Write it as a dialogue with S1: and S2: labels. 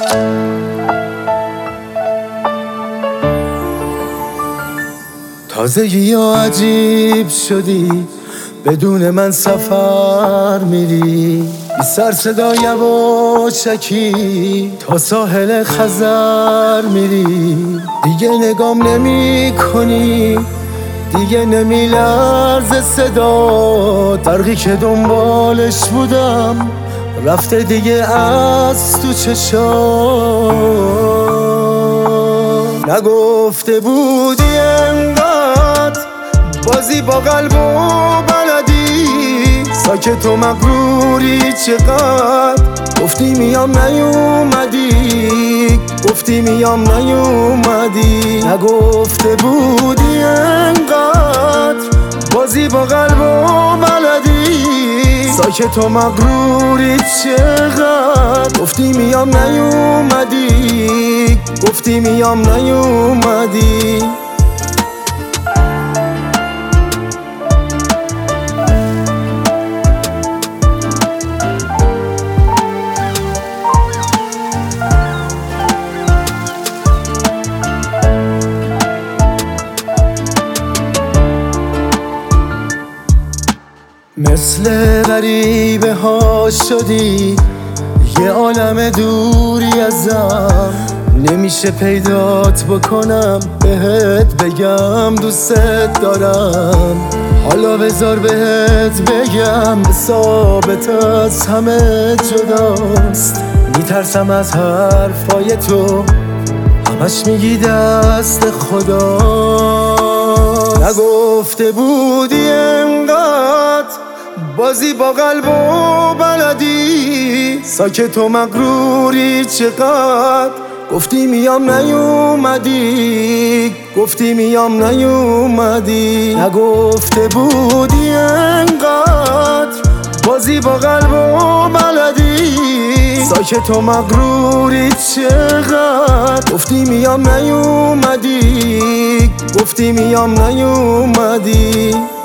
S1: تازگی ها عجیب شدی، بدون من سفر میری، بی سر صدا یواشکی تا ساحل خزر میری. دیگه نگام نمی کنی، دیگه نمی لرزه صدا، برقی که دنبالش بودم رفته دیگه از تو چشام. نگفته بودی انقدر بازی با قلب و بلدی، ساکت و مغروری چقدر، گفتی میام نیومدی، گفتی میام نیومدی. نگفته بودی انقدر بازی با قلب و بلدی، ساکت و مغروری چقدر، گفتی میام نیومدی، گفتی میام نیومدی. مثل غریبه ها شدی، یه عالم دوری ازم، نمیشه پیدات بکنم، بهت بگم دوست دارم. حالا بذار بهت بگم ثابت از همه جداست، میترسم از حرفای تو، همش میگی دست خدا. نگفته بودی انقدر بازی با قلب و بلدی، ساکت و مغروری چقدر، گفتی میام نیومدی، گفتی میام نیومدی. نگفته بودی انقدر بازی با قلب و بلدی، ساکت و مغروری چقدر، گفتی میام نیومدی، گفتی میام نیومدی.